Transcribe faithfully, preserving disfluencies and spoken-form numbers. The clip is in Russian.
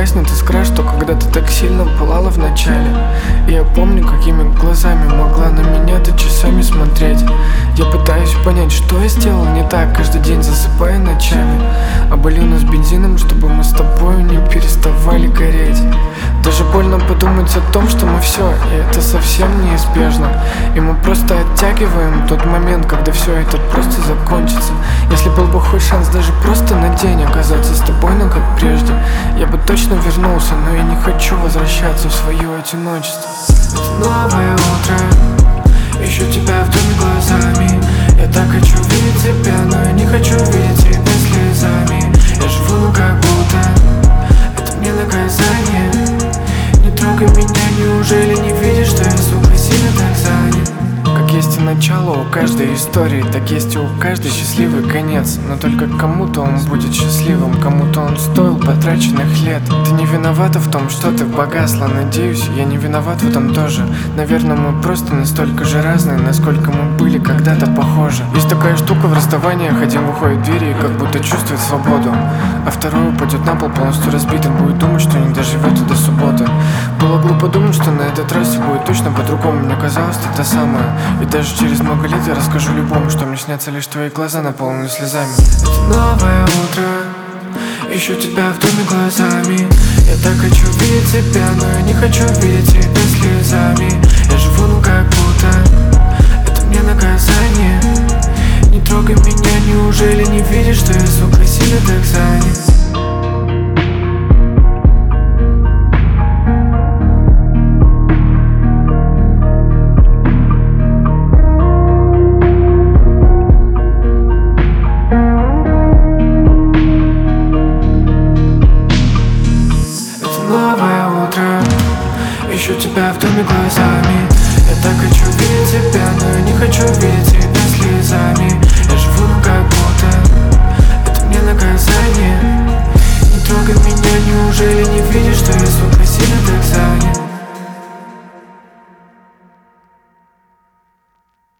погаснет искра, что когда-то так сильно пылала в начале. И я помню, какими глазами могла на меня ты часами смотреть. Я пытаюсь понять, что я сделал не так, каждый день засыпая ночами. Оболью нас бензином, чтобы мы с тобой не переставали гореть. Даже больно подумать о том, что мы все, и это совсем неизбежно. И мы просто оттягиваем тот момент, когда все это просто закончится. Если был бы хоть шанс даже просто на день оказаться с тобой, но как прежде, я бы точно вернулся, но я не хочу возвращаться в свое одиночество. Это новое утро, ищу тебя в доме глазами. Я так хочу видеть тебя, но я не хочу видеть тебя слезами. Я живу, ну как будто это мне наказание. Не трогай меня, неужели не видишь, что я, сука, сильно так занят? Как есть и начало у каждой истории, так есть и у каждой счастливый конец. Но только кому-то он будет счастливым, кому-то он стоил потраченных лет. Ты не виновата в том, что ты погасла, надеюсь, я не виноват в этом тоже. Наверное, мы просто настолько же разные, насколько мы были когда-то похожи. Есть такая штука в расставаниях, один выходит в двери и как будто чувствует свободу, а второй упадет на пол полностью разбитым, будет думать, что не доживет до субботы. Было глупо думать, что на этот раз все будет точно по-другому. Мне казалось, ты та самая. И даже через много лет я расскажу любому, что мне снятся лишь твои глаза, наполненные слезами. Это новое утро, ищу тебя в доме глазами. Я так хочу видеть тебя, но я не хочу видеть тебя слезами. Я живу, ну как будто это мне наказание. Не трогай меня, неужели не видишь, что я, сука, сильно так занят? Новое утро, ищу тебя в доме глазами. Я так хочу видеть тебя, но я не хочу видеть тебя слезами. Я живу, ну как будто это мне наказание. Не трогай меня, неужели не видишь, что я, сука, сильно так занят?